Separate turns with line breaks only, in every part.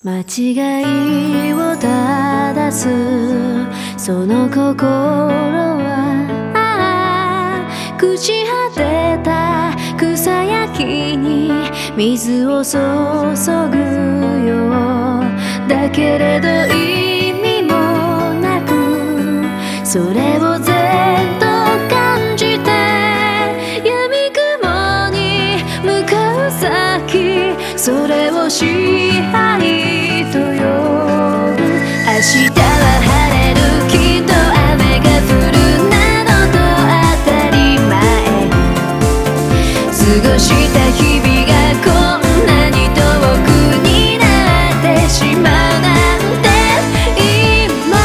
間違いを正すその心は朽ち果てた草焼きに水を注ぐようだけれど意味もなくそれをずっと感じて闇雲に向かう先それを支配と呼ぶ明日は晴れるきっと雨が降るなどと当たり前過ごした日々がこんなに遠くになってしまうなんて今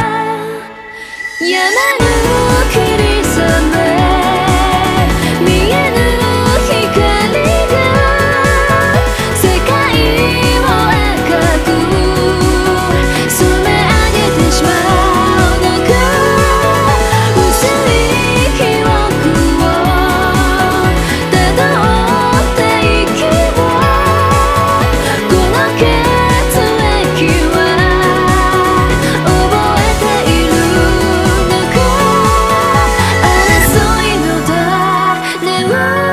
山の霧雨見えぬ光が世界を赤く染め上げてしまうのか薄い記憶をたどっていけばこの血液は覚えているのか争いの種は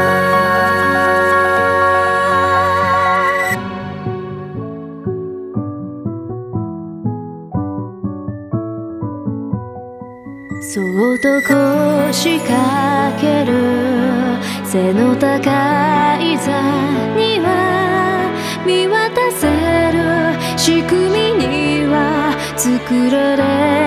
そっと腰掛ける背の高い座には見渡せる仕組みには作られ